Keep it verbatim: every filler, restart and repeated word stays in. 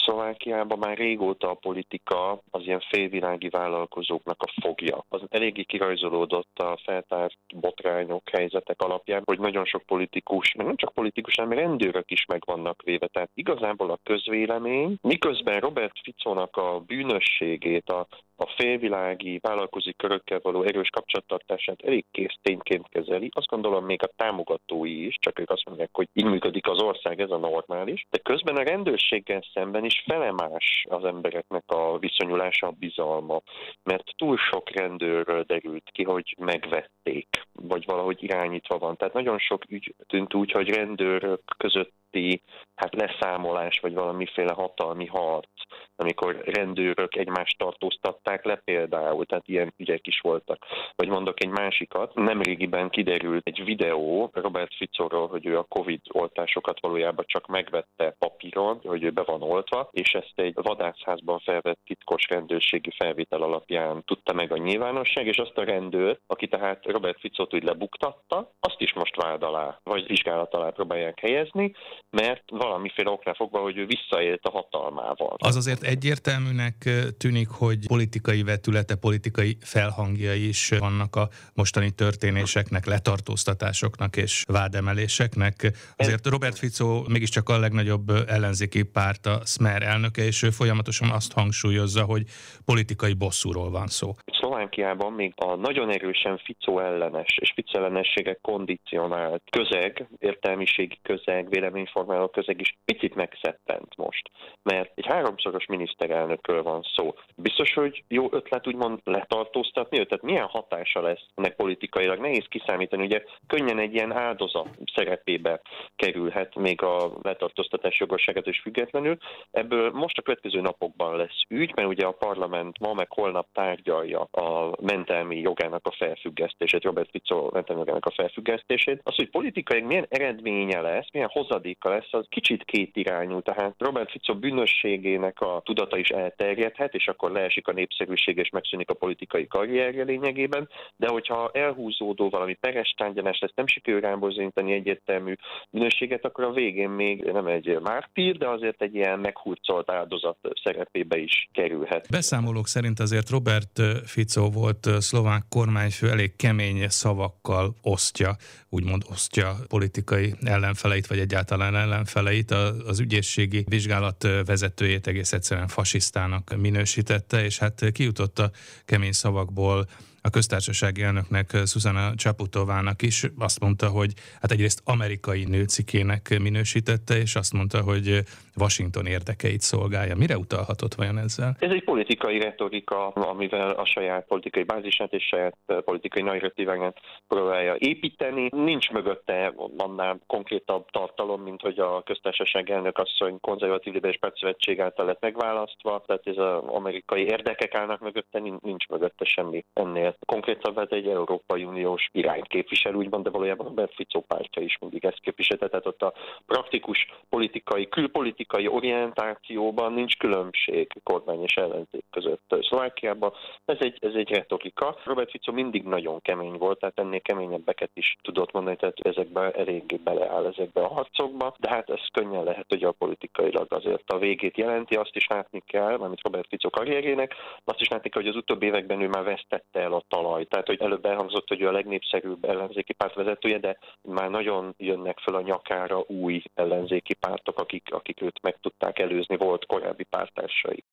Szlovákiában már régóta a politika az ilyen félvilági vállalkozóknak a fogja. Az eléggé kirajzolódott a feltárt botrányok, helyzetek alapján, hogy nagyon sok politikus, meg nem csak politikus, hanem rendőrök is meg vannak véve. Tehát igazából a közvélemény, miközben Robert Ficónak a bűnösségét, a a félvilági vállalkozói körökkel való erős kapcsolattartását elég kész tényként kezeli. Azt gondolom még a támogatói is, csak ők azt mondják, hogy így működik az ország, ez a normális. De közben a rendőrséggel szemben is felemás az embereknek a viszonyulása, a bizalma. Mert túl sok rendőrről derült ki, hogy megvették, vagy valahogy irányítva van. Tehát nagyon sok ügy tűnt úgy, hogy rendőrök közötti hát leszámolás, vagy valamiféle hatalmi harc, amikor rendőrök egymást tartóztatták le például, tehát ilyen ügyek is voltak. Vagy mondok egy másikat, nemrégiben kiderült egy videó Robert Ficóról, hogy ő a Covid oltásokat valójában csak megvette papíron, hogy ő be van oltva, és ezt egy vadászházban felvett titkos rendőrségi felvétel alapján tudta meg a nyilvánosság, és azt a rendőrt, aki tehát Robert Ficót úgy lebuktatta, azt is most vád alá, vagy vizsgálat alá próbálják helyezni, mert valamiféle oknál fogva, hogy ő visszaélt a hatalmával. Az azért egyértelműnek tűnik, hogy politikai vetülete, politikai felhangjai is vannak a mostani történéseknek, letartóztatásoknak és vádemeléseknek. Azért Robert Fico mégiscsak a legnagyobb ellenzéki párt, a Smer elnöke, és ő folyamatosan azt hangsúlyozza, hogy politikai bosszúról van szó. Szlovákiában még a nagyon erősen Fico ellenes és Fico ellenességek kondicionált közeg, értelmiségi közeg, véleményformáló közeg is picit megszettent most, mert egy háromszoros miniszterelnökről van szó. Biztos, hogy jó ötlet úgymond letartóztatni őt? Tehát milyen hatása lesz ennek politikailag? Nehéz kiszámítani, ugye könnyen egy ilyen áldozat szerepébe kerülhet még a letartóztatás jogosságát és függetlenül. Ebből most a következő napokban lesz ügy, mert ugye a parlament ma meg holnap tárgyalja a mentelmi jogának a felfüggesztését, Robert Fico mentelmi jogának a felfüggesztését. Az, hogy politikai milyen eredménye lesz, milyen hozadéka lesz, az kicsit kétirányú. Tehát Robert Fico bűnösségének a tudata is elterjedhet, és akkor leesik a népszerűség, és megszűnik a politikai karrierje lényegében, de hogyha elhúzódó valami peres tárgyalás lesz, nem sikerül rámbozintani egyértelmű bűnösséget, akkor a végén még nem egy mártír, de azért egy ilyen meghurcolt áldozat szerepébe is kerülhet. Beszámolók szerint azért Robert Fico volt szlovák kormányfő, elég kemény szavakkal osztja, úgymond osztja politikai ellenfeleit, vagy egyáltalán ellenfeleit. Az ügyészségi vizsgálat vezetőjét egész egyszerűen fasisztának minősítette, és hát kijutott a kemény szavakból a köztársasági elnöknek, Zuzana Csaputovának is. Azt mondta, hogy hát egyrészt amerikai nőcikének minősítette, és azt mondta, hogy Washington érdekeit szolgálja. Mire utalhatott vajon ezzel? Ez egy politikai retorika, amivel a saját politikai bázisát és saját politikai narratívát próbálja építeni. Nincs mögötte annál konkrétabb tartalom, mint hogy a köztársasági elnök asszony konzervatív liberális pártszövetség által lett megválasztva, tehát ez az amerikai érdekek állnak mögötte, nincs mögötte semmi ennél. Konkrétan ez egy Európai Uniós irányt képvisel, úgymond, de valójában Robert Fico pártja is mindig ezt képviselte, tehát ott a praktikus politikai, külpolitikai orientációban nincs különbség kormány és ellenzék között Szlovákiában. Ez egy, ez egy retorika. Robert Fico mindig nagyon kemény volt, tehát ennél keményebbeket is tudott mondani, tehát ezekben eléggé beleáll ezekbe a harcokba, de hát ez könnyen lehet, hogy a politikailag azért a végét jelenti, azt is látni kell, mármint Robert Fico karrierjének, azt is látni kell, hogy az utóbbi években ő már vesztette el a talaj. Tehát, hogy előbb elhangzott, hogy ő a legnépszerűbb ellenzéki párt vezetője, de már nagyon jönnek fel a nyakára új ellenzéki pártok, akik, akik őt meg tudták előzni, volt korábbi párttársai.